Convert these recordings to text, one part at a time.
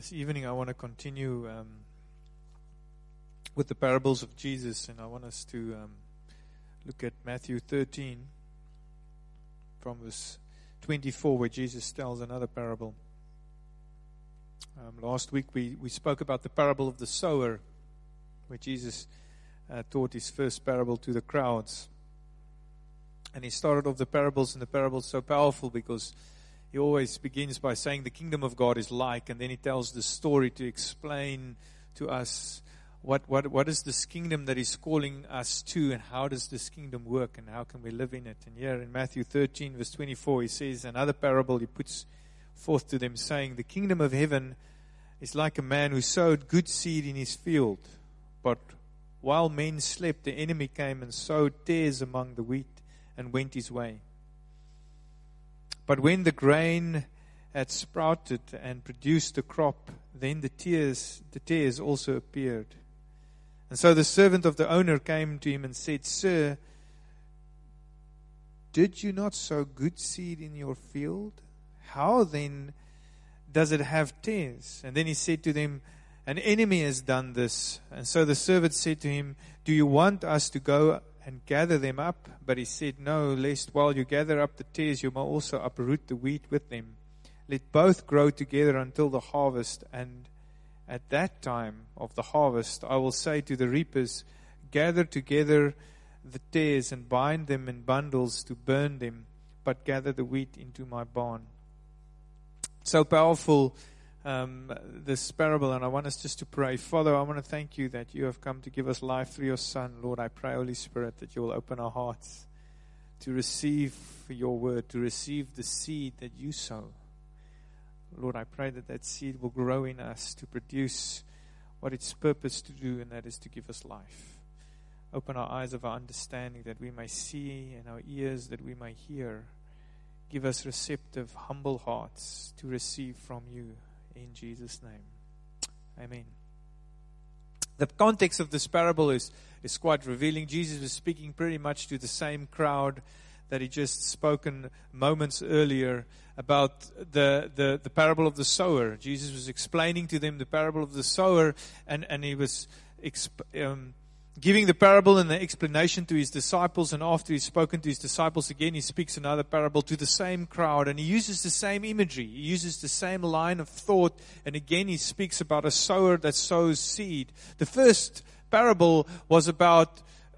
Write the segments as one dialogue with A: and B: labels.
A: This evening I want to continue with the parables of Jesus, and I want us to look at Matthew 13 from verse 24, where Jesus tells another parable. Last week we spoke about the parable of the sower, where Jesus taught his first parable to the crowds. And he started off the parables, and the parable's so powerful because he always begins by saying the kingdom of God is like, and then he tells the story to explain to us what is this kingdom that he's calling us to, and how does this kingdom work, and how can we live in it. And here in Matthew 13 verse 24 he says another parable he puts forth to them, saying, the kingdom of heaven is like a man who sowed good seed in his field, but while men slept, the enemy came and sowed tares among the wheat and went his way. But when the grain had sprouted and produced a crop, then the tares also appeared. And so the servant of the owner came to him and said, Sir, did you not sow good seed in your field? How then does it have tares? And then he said to them, an enemy has done this. And so the servant said to him, do you want us to go and gather them up? But he said, no, lest while you gather up the tares, you may also uproot the wheat with them. Let both grow together until the harvest, and at that time of the harvest I will say to the reapers, gather together the tares and bind them in bundles to burn them, but gather the wheat into my barn. So powerful, this parable, and I want us just to pray. Father, I want to thank you that you have come to give us life through your Son. Lord, I pray, Holy Spirit, that you will open our hearts to receive your word, to receive the seed that you sow. Lord, I pray that that seed will grow in us to produce what it's purposed to do, and that is to give us life. Open our eyes of our understanding that we may see, and our ears that we may hear. Give us receptive, humble hearts to receive from you. In Jesus' name. Amen. The context of this parable is quite revealing. Jesus was speaking pretty much to the same crowd that he just spoken moments earlier about the parable of the sower. Jesus was explaining to them the parable of the sower, and he was giving the parable and the explanation to his disciples, and after he's spoken to his disciples again, he speaks another parable to the same crowd, and he uses the same imagery, he uses the same line of thought, and again he speaks about a sower that sows seed. The first parable was about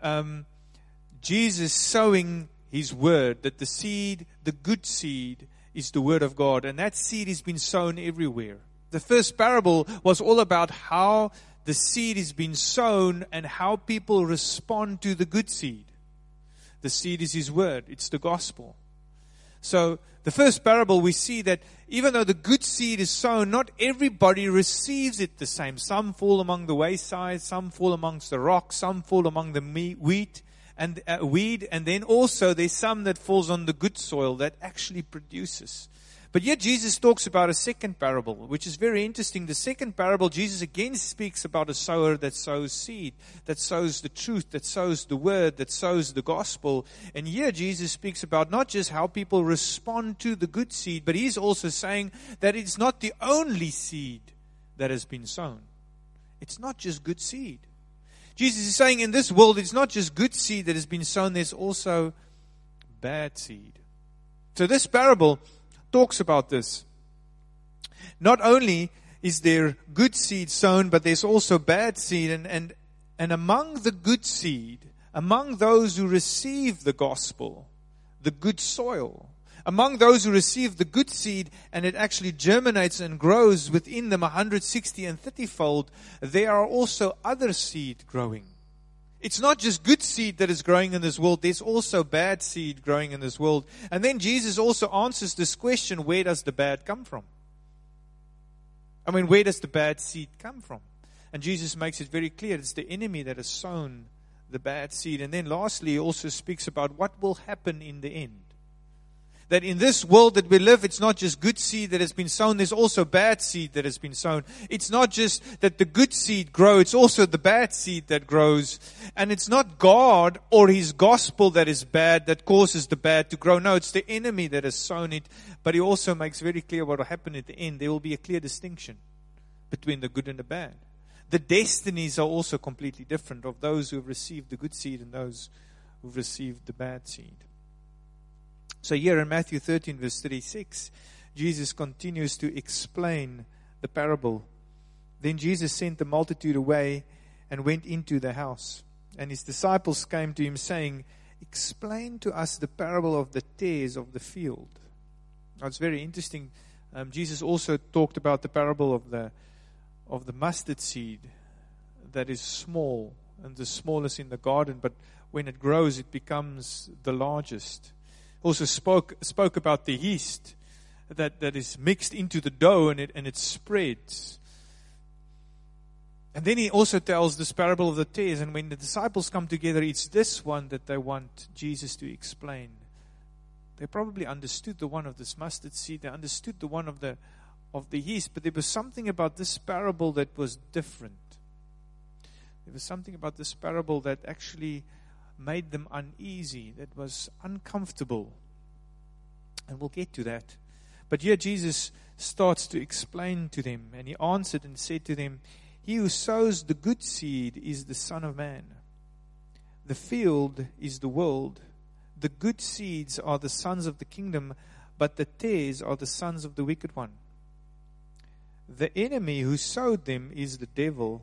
A: Jesus sowing his word, that the seed, the good seed, is the word of God, and that seed has been sown everywhere. The first parable was all about how the seed has been sown and how people respond to the good seed. The seed is his word. It's the gospel. So the first parable, we see that even though the good seed is sown, not everybody receives it the same. Some fall among the wayside, some fall amongst the rocks, some fall among the wheat and weed, and then also there's some that falls on the good soil that actually produces. But yet Jesus talks about a second parable, which is very interesting. The second parable, Jesus again speaks about a sower that sows seed, that sows the truth, that sows the word, that sows the gospel. And here Jesus speaks about not just how people respond to the good seed, but he's also saying that it's not the only seed that has been sown. It's not just good seed. Jesus is saying in this world, it's not just good seed that has been sown, there's also bad seed. So this parable talks about this. Not only is there good seed sown, but there's also bad seed. And among the good seed, among those who receive the gospel, the good soil, among those who receive the good seed, and it actually germinates and grows within them 160 and 30-fold, there are also other seed growing. It's not just good seed that is growing in this world. There's also bad seed growing in this world. And then Jesus also answers this question, where does the bad come from? I mean, where does the bad seed come from? And Jesus makes it very clear. It's the enemy that has sown the bad seed. And then lastly, he also speaks about what will happen in the end. That in this world that we live, it's not just good seed that has been sown, there's also bad seed that has been sown. It's not just that the good seed grows, it's also the bad seed that grows. And it's not God or his gospel that is bad that causes the bad to grow. No, it's the enemy that has sown it. But he also makes very clear what will happen at the end. There will be a clear distinction. between the good and the bad. The destinies are also completely different of those who have received the good seed and those who've received the bad seed. So here in Matthew 13 verse 36, Jesus continues to explain the parable. Then Jesus sent the multitude away and went into the house. And his disciples came to him saying, "Explain to us the parable of the tares of the field." Now it's very interesting. Jesus also talked about the parable of the mustard seed that is small and the smallest in the garden, but when it grows it becomes the largest. Also spoke about the yeast that is mixed into the dough and it spreads. And then he also tells this parable of the tares, and when the disciples come together, it's this one that they want Jesus to explain. They probably understood the one of this mustard seed, they understood the one of the yeast, but there was something about this parable that was different. There was something about this parable that actually made them uneasy, that was uncomfortable. And we'll get to that. But here Jesus starts to explain to them, and he answered and said to them, "He who sows the good seed is the Son of Man. The field is the world. The good seeds are the sons of the kingdom, but the tares are the sons of the wicked one. The enemy who sowed them is the devil.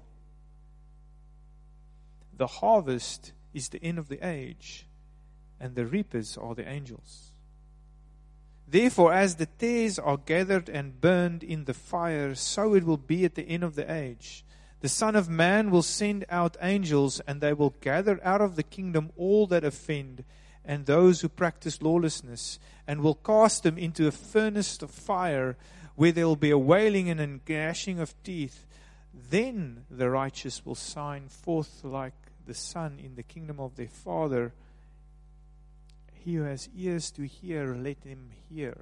A: The harvest is the end of the age, and the reapers are the angels. Therefore, as the tares are gathered and burned in the fire, so it will be at the end of the age. The Son of Man will send out angels, and they will gather out of the kingdom all that offend, and those who practice lawlessness, and will cast them into a furnace of fire, where there will be a wailing and a gnashing of teeth. Then the righteous will shine forth like the sun in the kingdom of their Father. He who has ears to hear, let him hear."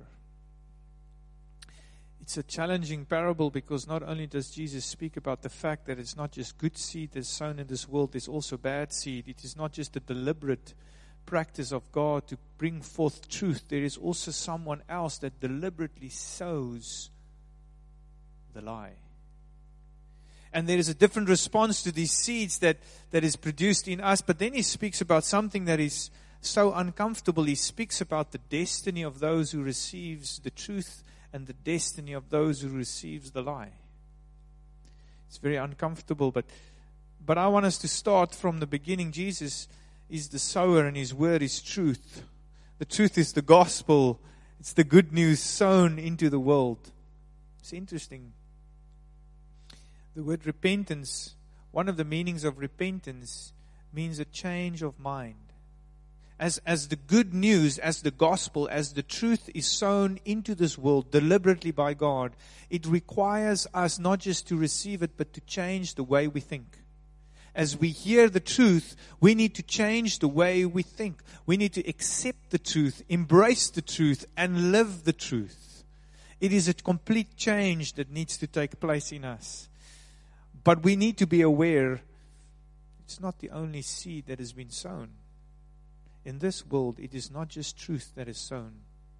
A: It's a challenging parable because not only does Jesus speak about the fact that it's not just good seed that's sown in this world, there's also bad seed. It is not just a deliberate practice of God to bring forth truth. There is also someone else that deliberately sows the lie. And there is a different response to these seeds that is produced in us. But then he speaks about something that is so uncomfortable. He speaks about the destiny of those who receives the truth and the destiny of those who receives the lie. It's very uncomfortable, but I want us to start from the beginning. Jesus is the sower and his word is truth. The truth is the gospel. It's the good news sown into the world. It's interesting. The word repentance, one of the meanings of repentance means a change of mind. As the good news, as the gospel, as the truth is sown into this world deliberately by God, it requires us not just to receive it, but to change the way we think. As we hear the truth, we need to change the way we think. We need to accept the truth, embrace the truth, and live the truth. It is a complete change that needs to take place in us. But we need to be aware it's not the only seed that has been sown. In this world, it is not just truth that is sown.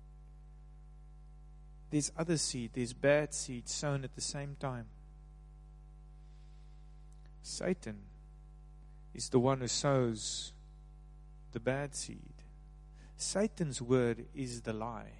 A: There's other seed, there's bad seed sown at the same time. Satan is the one who sows the bad seed. Satan's word is the lie.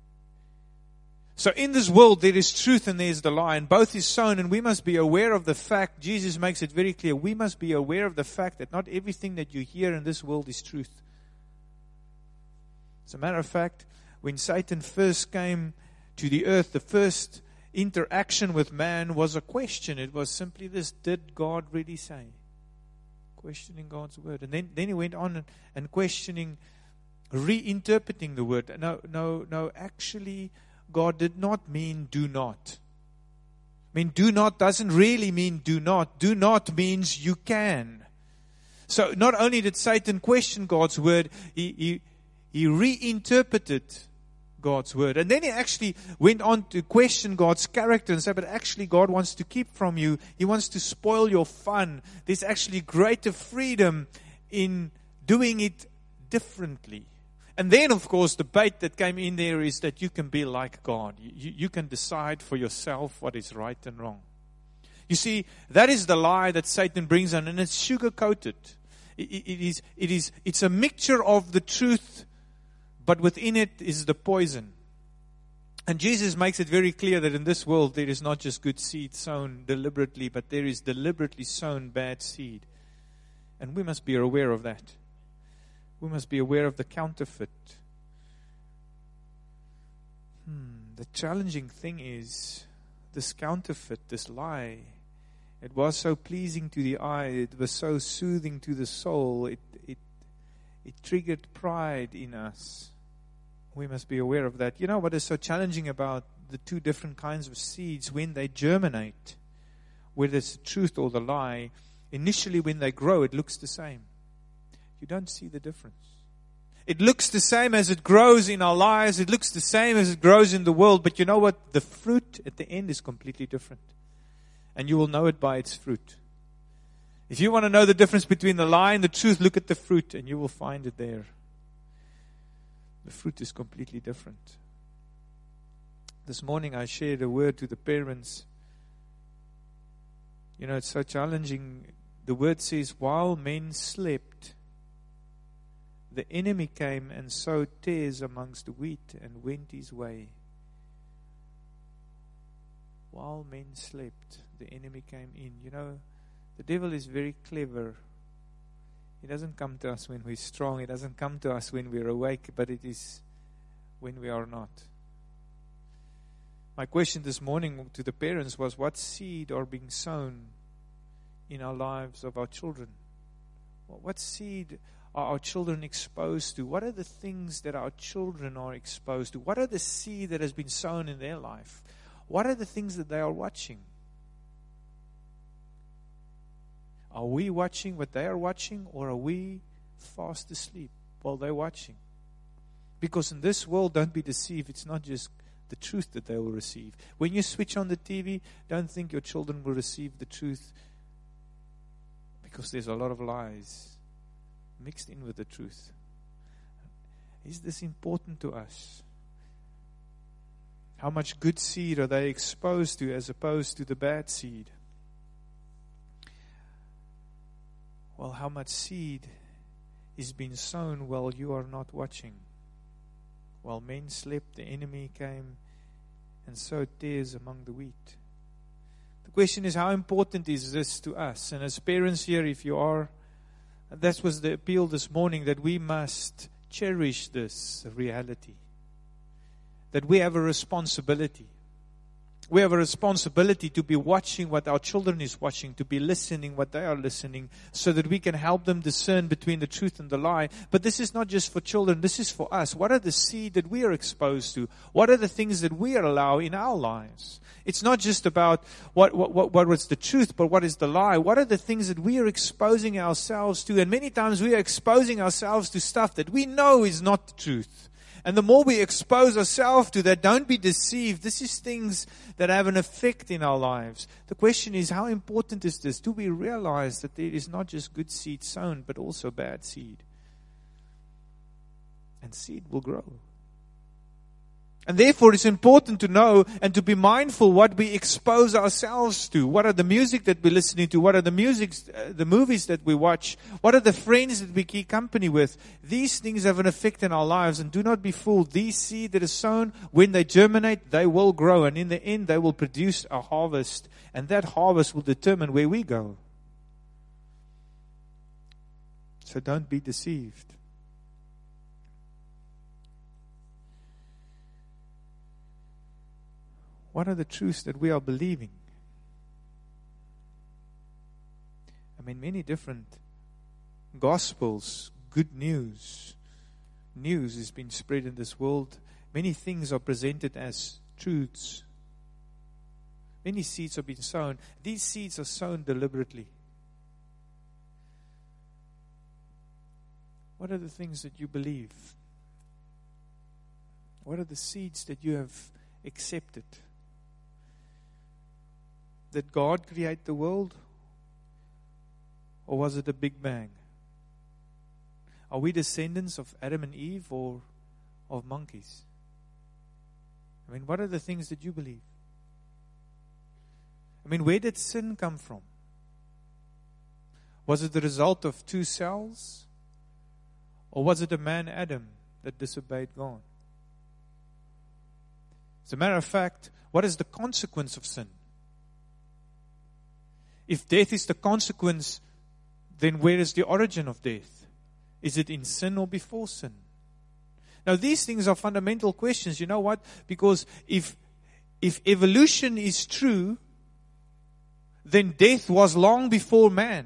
A: So in this world, there is truth and there is the lie, and both is sown, and we must be aware of the fact. Jesus makes it very clear. We must be aware of the fact that not everything that you hear in this world is truth. As a matter of fact, when Satan first came to the earth, the first interaction with man was a question. It was simply this: did God really say? Questioning God's word. And then he went on and questioning, reinterpreting the word. No, actually, God did not mean do not. I mean, do not doesn't really mean do not. Do not means you can. So not only did Satan question God's word, he reinterpreted God's word. And then he actually went on to question God's character and say, but actually God wants to keep from you. He wants to spoil your fun. There's actually greater freedom in doing it differently. And then, of course, the bait that came in there is that you can be like God. You can decide for yourself what is right and wrong. You see, that is the lie that Satan brings on, and it's sugar-coated. It's a mixture of the truth, but within it is the poison. And Jesus makes it very clear that in this world there is not just good seed sown deliberately, but there is deliberately sown bad seed. And we must be aware of that. We must be aware of the counterfeit. The challenging thing is, this counterfeit, this lie, it was so pleasing to the eye, it was so soothing to the soul, it triggered pride in us. We must be aware of that. You know what is so challenging about the two different kinds of seeds when they germinate, whether it's the truth or the lie? Initially when they grow, it looks the same. You don't see the difference. It looks the same as it grows in our lives. It looks the same as it grows in the world. But you know what? The fruit at the end is completely different. And you will know it by its fruit. If you want to know the difference between the lie and the truth, look at the fruit and you will find it there. The fruit is completely different. This morning I shared a word to the parents. You know, it's so challenging. The word says, while men slept, the enemy came and sowed tares amongst the wheat and went his way. While men slept, the enemy came in. You know, the devil is very clever. He doesn't come to us when we're strong. He doesn't come to us when we're awake, but it is when we are not. My question this morning to the parents was, what seed are being sown in our lives of our children? What seed are our children exposed to? What are the things that our children are exposed to? What are the seed that has been sown in their life? What are the things that they are watching? Are we watching what they are watching, or are we fast asleep while they're watching? Because in this world, don't be deceived, it's not just the truth that they will receive. When you switch on the TV, don't think your children will receive the truth, because there's a lot of lies mixed in with the truth. Is this important to us? How much good seed are they exposed to as opposed to the bad seed? Well, how much seed is being sown while you are not watching? While men slept, the enemy came and sowed tares among the wheat. The question is, how important is this to us? And as parents here, if you are, that was the appeal this morning, that we must cherish this reality. That we have a responsibility. We have a responsibility to be watching what our children is watching, to be listening what they are listening, so that we can help them discern between the truth and the lie. But this is not just for children, this is for us. What are the seed that we are exposed to? What are the things that we allow in our lives? It's not just about what was the truth, but what is the lie? What are the things that we are exposing ourselves to? And many times we are exposing ourselves to stuff that we know is not the truth. And the more we expose ourselves to that, don't be deceived. This is things that have an effect in our lives. The question is, how important is this? Do we realize that there is not just good seed sown, but also bad seed? And seed will grow. And therefore, it's important to know and to be mindful what we expose ourselves to. What are the music that we're listening to? What are the movies that we watch? What are the friends that we keep company with? These things have an effect in our lives. And do not be fooled. These seed that is sown, when they germinate, they will grow. And in the end, they will produce a harvest. And that harvest will determine where we go. So don't be deceived. What are the truths that we are believing? I mean, many different gospels, good news is being spread in this world. Many things are presented as truths. Many seeds are being sown. These seeds are sown deliberately. What are the things that you believe? What are the seeds that you have accepted? Did God create the world? Or was it a big bang? Are we descendants of Adam and Eve or of monkeys? I mean, what are the things that you believe? I mean, where did sin come from? Was it the result of two cells? Or was it a man, Adam, that disobeyed God? As a matter of fact, what is the consequence of sin? If death is the consequence, then where is the origin of death? Is it in sin or before sin? Now, these things are fundamental questions. You know what? Because if evolution is true, then death was long before man.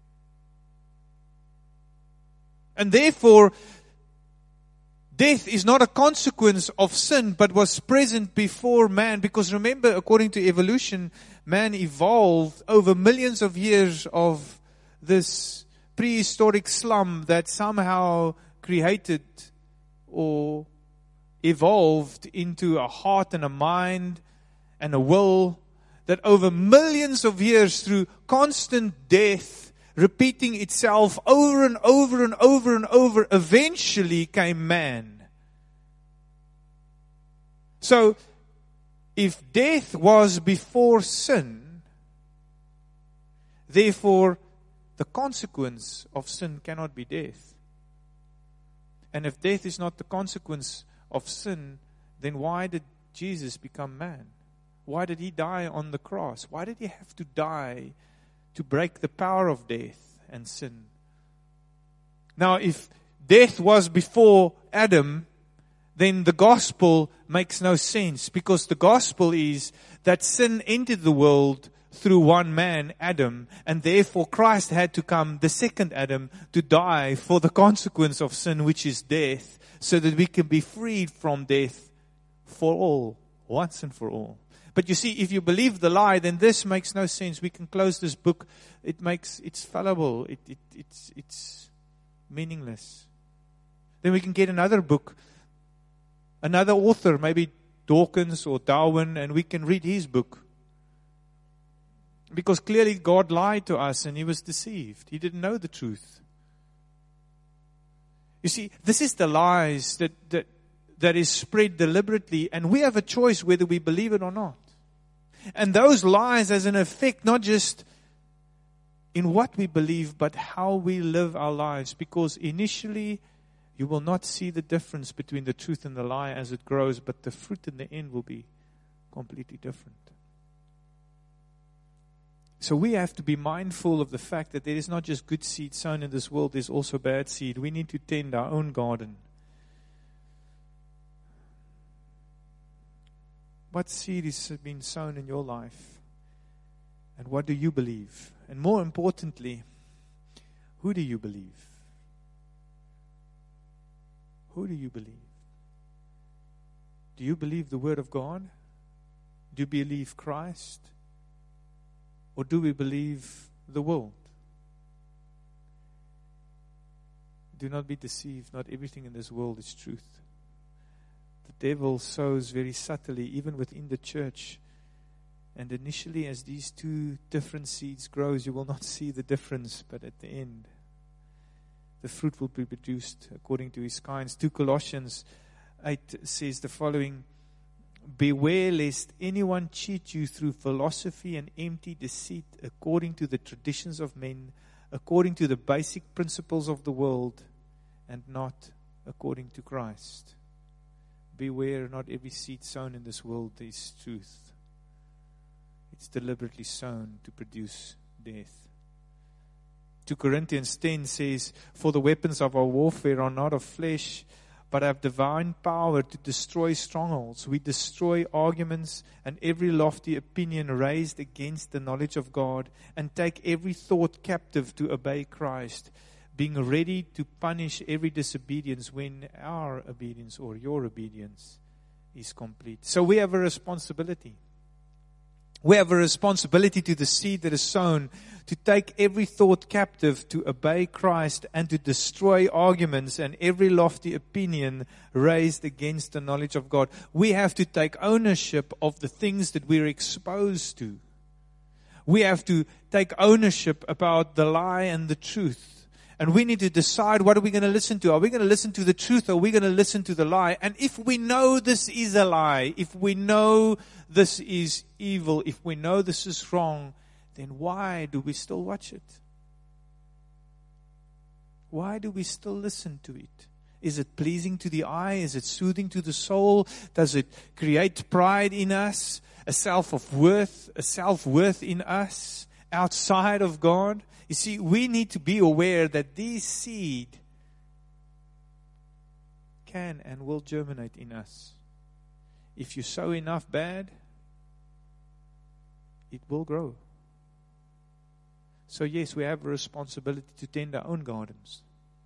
A: And therefore, death is not a consequence of sin, but was present before man. Because remember, according to evolution, man evolved over millions of years of this prehistoric slum that somehow created or evolved into a heart and a mind and a will that over millions of years, through constant death, repeating itself over and over and over and over, eventually came man. So, if death was before sin, therefore the consequence of sin cannot be death. And if death is not the consequence of sin, then why did Jesus become man? Why did he die on the cross? Why did he have to die to break the power of death and sin? Now, if death was before Adam, then the gospel makes no sense, because the gospel is that sin entered the world through one man, Adam, and therefore Christ had to come, the second Adam, to die for the consequence of sin, which is death, so that we can be freed from death for all, once and for all. But you see, if you believe the lie, then this makes no sense. We can close this book. It's fallible. It's meaningless. Then we can get another book, another author, maybe Dawkins or Darwin, and we can read his book. Because clearly God lied to us and he was deceived. He didn't know the truth. You see, this is the lies that is spread deliberately, and we have a choice whether we believe it or not. And those lies has an effect not just in what we believe, but how we live our lives. Because initially, you will not see the difference between the truth and the lie as it grows, but the fruit in the end will be completely different. So we have to be mindful of the fact that there is not just good seed sown in this world, there's also bad seed. We need to tend our own garden. What seed is being sown in your life? And what do you believe? And more importantly, who do you believe? Who do you believe? Do you believe the Word of God? Do you believe Christ? Or do we believe the world? Do not be deceived. Not everything in this world is truth. The devil sows very subtly, even within the church. And initially, as these two different seeds grows, you will not see the difference. But at the end, the fruit will be produced according to his kinds. 2 Colossians 8 says the following: beware lest anyone cheat you through philosophy and empty deceit, according to the traditions of men, according to the basic principles of the world, and not according to Christ. Beware, not every seed sown in this world is truth. It's deliberately sown to produce death. 2 Corinthians 10 says, for the weapons of our warfare are not of flesh, but have divine power to destroy strongholds. We destroy arguments and every lofty opinion raised against the knowledge of God, and take every thought captive to obey Christ, being ready to punish every disobedience when our obedience or your obedience is complete. So we have a responsibility. We have a responsibility to the seed that is sown, to take every thought captive to obey Christ, and to destroy arguments and every lofty opinion raised against the knowledge of God. We have to take ownership of the things that we're exposed to. We have to take ownership about the lie and the truth. And we need to decide, what are we going to listen to? Are we going to listen to the truth, or are we going to listen to the lie? And if we know this is a lie, if we know this is evil, if we know this is wrong, then why do we still watch it? Why do we still listen to it? Is it pleasing to the eye? Is it soothing to the soul? Does it create pride in us? A self-worth in us outside of God? You see, we need to be aware that this seed can and will germinate in us. If you sow enough bad, it will grow. So yes, we have a responsibility to tend our own gardens.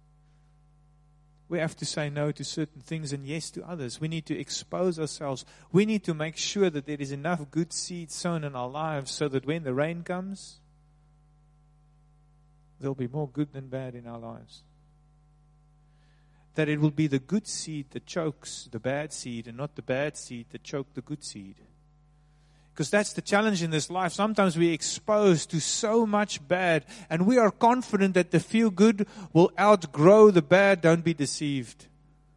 A: We have to say no to certain things and yes to others. We need to expose ourselves. We need to make sure that there is enough good seed sown in our lives so that when the rain comes, there'll be more good than bad in our lives. That it will be the good seed that chokes the bad seed and not the bad seed that chokes the good seed. Because that's the challenge in this life. Sometimes we're exposed to so much bad, and we are confident that the few good will outgrow the bad. Don't be deceived.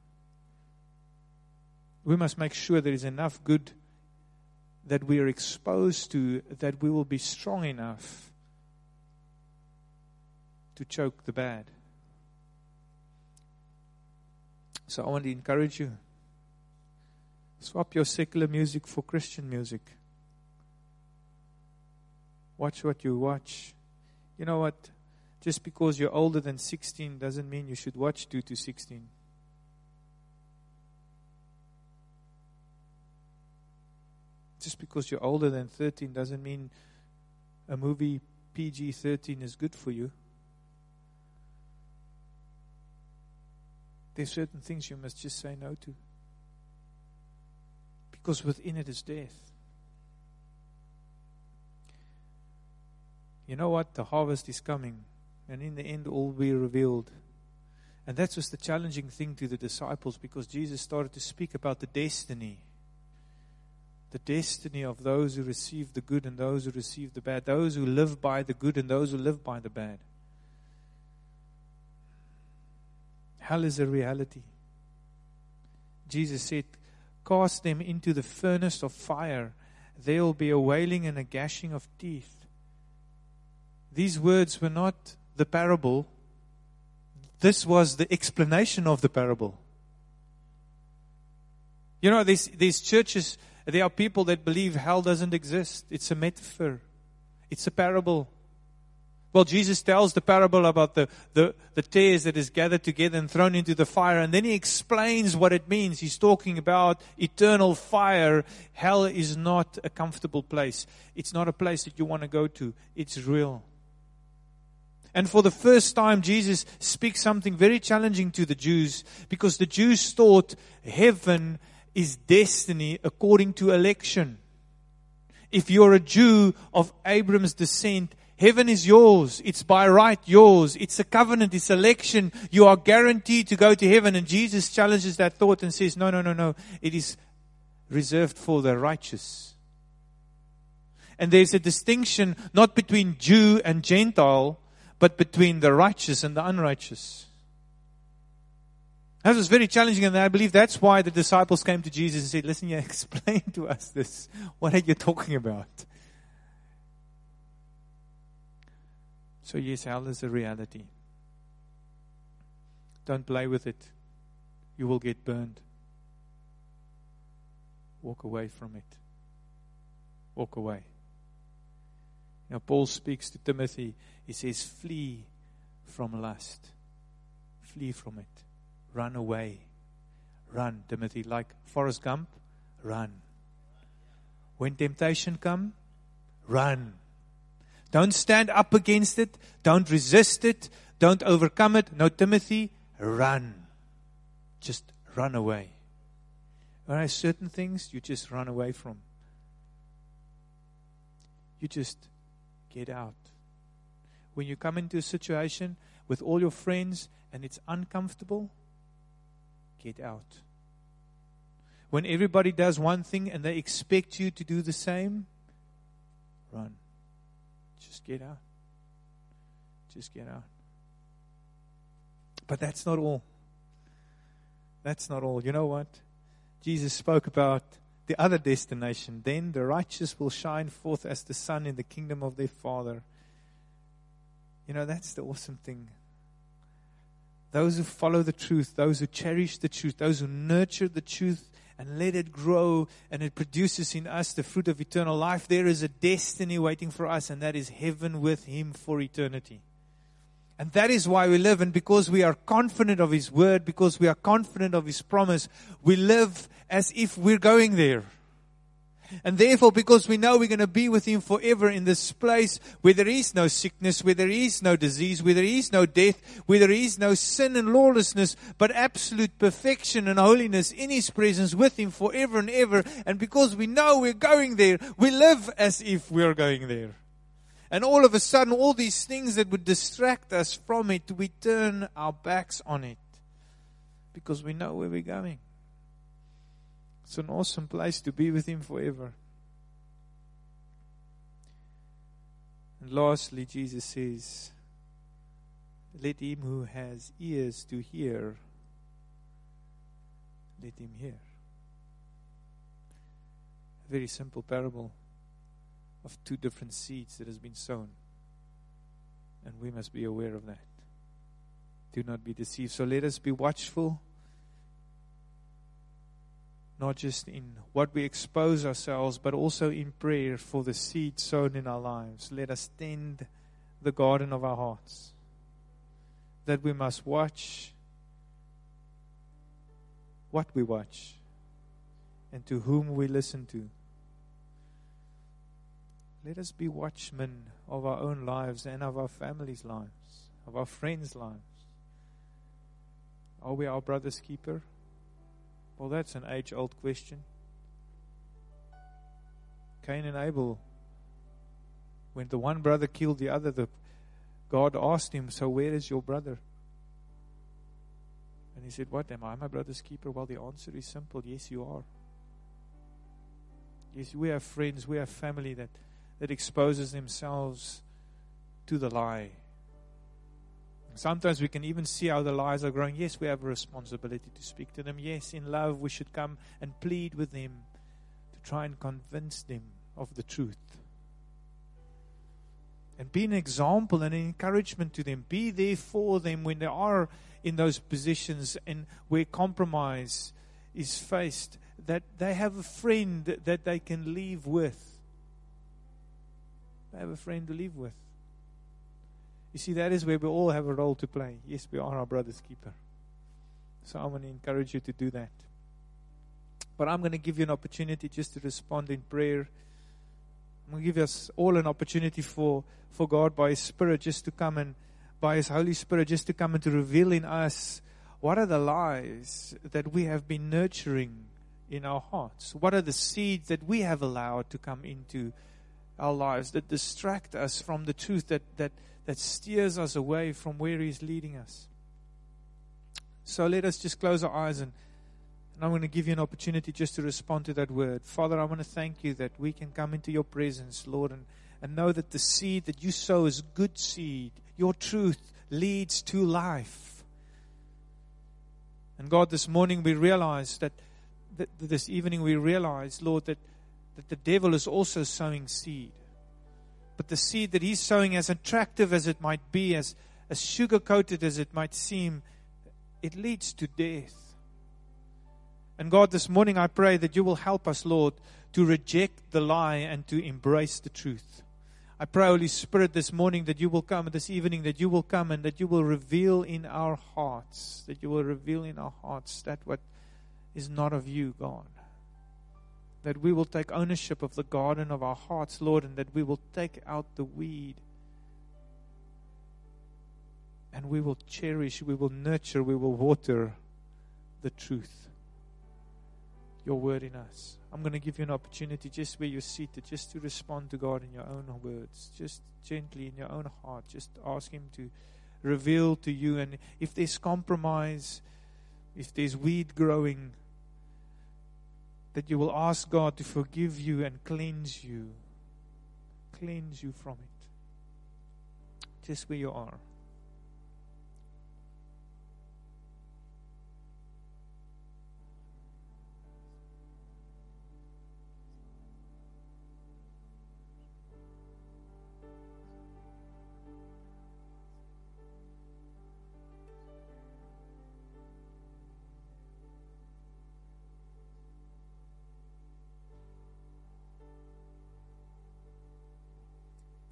A: We must make sure there is enough good that we are exposed to, that we will be strong enough to choke the bad. So I want to encourage you. Swap your secular music for Christian music. Watch what you watch. You know what? Just because you're older than 16 doesn't mean you should watch 2 to 16. Just because you're older than 13 doesn't mean a movie PG-13 is good for you. There's certain things you must just say no to. Because within it is death. You know what? The harvest is coming. And in the end, all will be revealed. And that was the challenging thing to the disciples, because Jesus started to speak about the destiny. The destiny of those who receive the good and those who receive the bad. Those who live by the good and those who live by the bad. Hell is a reality. Jesus said, cast them into the furnace of fire. There will be a wailing and a gnashing of teeth. These words were not the parable. This was the explanation of the parable. You know, these churches, there are people that believe hell doesn't exist. It's a metaphor. It's a parable. Well, Jesus tells the parable about the tares that is gathered together and thrown into the fire. And then He explains what it means. He's talking about eternal fire. Hell is not a comfortable place. It's not a place that you want to go to. It's real. And for the first time, Jesus speaks something very challenging to the Jews, because the Jews thought heaven is destiny according to election. If you're a Jew of Abraham's descent, heaven is yours. It's by right yours. It's a covenant. It's election. You are guaranteed to go to heaven. And Jesus challenges that thought and says, no. It is reserved for the righteous. And there's a distinction not between Jew and Gentile, but between the righteous and the unrighteous. That was very challenging, and I believe that's why the disciples came to Jesus and said, listen, explain to us this. What are you talking about? So yes, hell is a reality. Don't play with it. You will get burned. Walk away from it. Walk away. Now, Paul speaks to Timothy. He says, flee from lust. Flee from it. Run away. Run, Timothy. Like Forrest Gump, run. When temptation comes, run. Don't stand up against it. Don't resist it. Don't overcome it. No, Timothy, run. Just run away. There are certain things you just run away from. You just get out. When you come into a situation with all your friends and it's uncomfortable, get out. When everybody does one thing and they expect you to do the same, run. Just get out. Just get out. But that's not all. That's not all. You know what? Jesus spoke about the other destination. Then the righteous will shine forth as the sun in the kingdom of their Father. You know, that's the awesome thing. Those who follow the truth, those who cherish the truth, those who nurture the truth and let it grow and it produces in us the fruit of eternal life, there is a destiny waiting for us, and that is heaven with Him for eternity. And that is why we live, and because we are confident of His word, because we are confident of His promise, we live as if we're going there. And therefore, because we know we're going to be with Him forever in this place where there is no sickness, where there is no disease, where there is no death, where there is no sin and lawlessness, but absolute perfection and holiness in His presence with Him forever and ever. And because we know we're going there, we live as if we're going there. And all of a sudden, all these things that would distract us from it, we turn our backs on it because we know where we're going. It's an awesome place to be with Him forever. And lastly, Jesus says, let him who has ears to hear, let him hear. A very simple parable of two different seeds that has been sown. And we must be aware of that. Do not be deceived. So let us be watchful, not just in what we expose ourselves, but also in prayer for the seed sown in our lives. Let us tend the garden of our hearts. That we must watch what we watch and to whom we listen to. Let us be watchmen of our own lives and of our families' lives, of our friends' lives. Are we our brother's keeper? Well, that's an age-old question. Cain and Abel, when the one brother killed the other, God asked him, so where is your brother? And he said, what, am I my brother's keeper? Well, the answer is simple. Yes, you are. Yes, we have friends, we have family that exposes themselves to the lie. Sometimes we can even see how the lies are growing. Yes, we have a responsibility to speak to them. Yes, in love we should come and plead with them to try and convince them of the truth. And be an example and an encouragement to them. Be there for them when they are in those positions and where compromise is faced, that they have a friend that they can live with. They have a friend to live with. You see, that is where we all have a role to play. Yes, we are our brother's keeper. So I want to encourage you to do that. But I'm going to give you an opportunity just to respond in prayer. I'm going to give us all an opportunity for God by His Spirit just to come and, by His Holy Spirit, just to come and to reveal in us what are the lies that we have been nurturing in our hearts. What are the seeds that we have allowed to come into our lives that distract us from the truth, that steers us away from where He's leading us. So let us just close our eyes and I'm going to give you an opportunity just to respond to that word. Father, I want to thank you that we can come into your presence, Lord, and know that the seed that you sow is good seed. Your truth leads to life. And God, this morning we realize that this evening we realize, Lord, that the devil is also sowing seed. But the seed that he's sowing, as attractive as it might be, as sugar-coated as it might seem, it leads to death. And God, this morning I pray that you will help us, Lord, to reject the lie and to embrace the truth. I pray, Holy Spirit, this morning that you will come, this evening that you will come and that you will reveal in our hearts, that what is not of you, God. That we will take ownership of the garden of our hearts, Lord, and that we will take out the weed. And we will cherish, we will nurture, we will water the truth. Your word in us. I'm going to give you an opportunity just where you're seated, just to respond to God in your own words. Just gently in your own heart. Just ask Him to reveal to you. And if there's compromise, if there's weed growing, that you will ask God to forgive you and cleanse you. Cleanse you from it. Just where you are.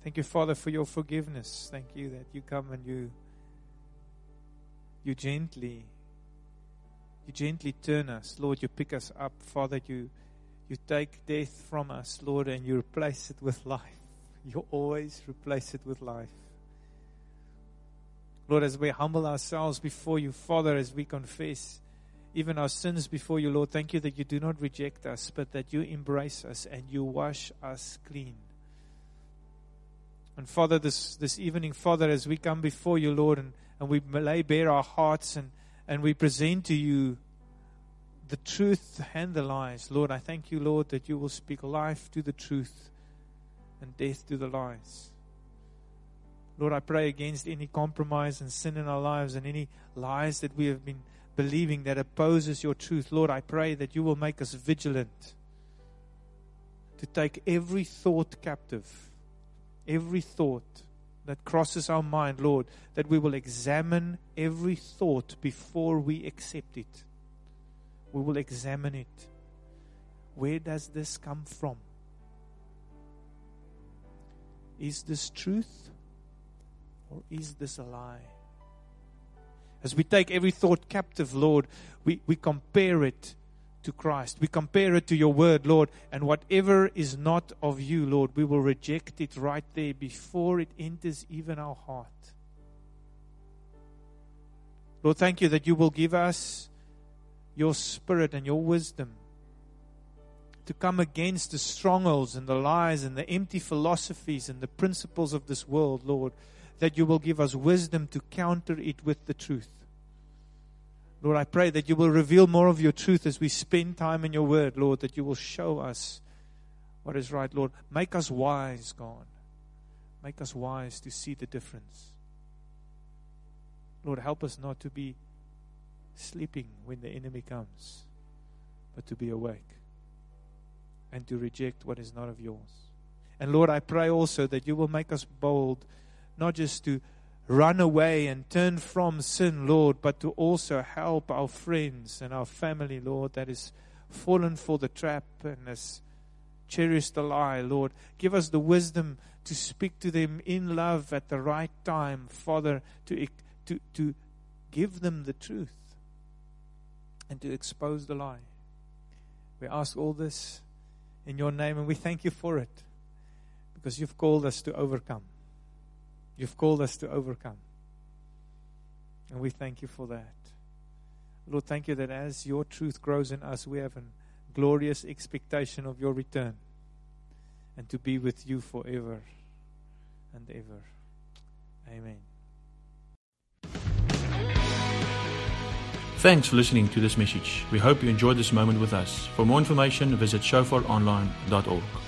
A: Thank you, Father, for your forgiveness. Thank you that you come and you gently turn us. Lord, you pick us up. Father, you take death from us, Lord, and you replace it with life. You always replace it with life. Lord, as we humble ourselves before you, Father, as we confess even our sins before you, Lord, thank you that you do not reject us, but that you embrace us and you wash us clean. And Father, this evening, Father, as we come before you, Lord, and we lay bare our hearts and we present to you the truth and the lies, Lord, I thank you, Lord, that you will speak life to the truth and death to the lies. Lord, I pray against any compromise and sin in our lives and any lies that we have been believing that opposes your truth. Lord, I pray that you will make us vigilant to take every thought captive, every thought that crosses our mind, Lord, that we will examine every thought before we accept it. We will examine it. Where does this come from? Is this truth or is this a lie? As we take every thought captive, Lord, we compare it to Christ. We compare it to your word, Lord, and whatever is not of you, Lord, we will reject it right there before it enters even our heart. Lord, thank you that you will give us your spirit and your wisdom to come against the strongholds and the lies and the empty philosophies and the principles of this world, Lord, that you will give us wisdom to counter it with the truth. Lord, I pray that you will reveal more of your truth as we spend time in your word, Lord, that you will show us what is right, Lord. Make us wise, God. Make us wise to see the difference. Lord, help us not to be sleeping when the enemy comes, but to be awake and to reject what is not of yours. And Lord, I pray also that you will make us bold, not just to run away and turn from sin, Lord, but to also help our friends and our family, Lord, that is fallen for the trap and has cherished the lie, Lord. Give us the wisdom to speak to them in love at the right time, Father, to give them the truth and to expose the lie. We ask all this in your name, and we thank you for it, because you've called us to overcome. You've called us to overcome. And we thank you for that. Lord, thank you that as your truth grows in us, we have a glorious expectation of your return and to be with you forever and ever. Amen.
B: Thanks for listening to this message. We hope you enjoyed this moment with us. For more information, visit shofaronline.org.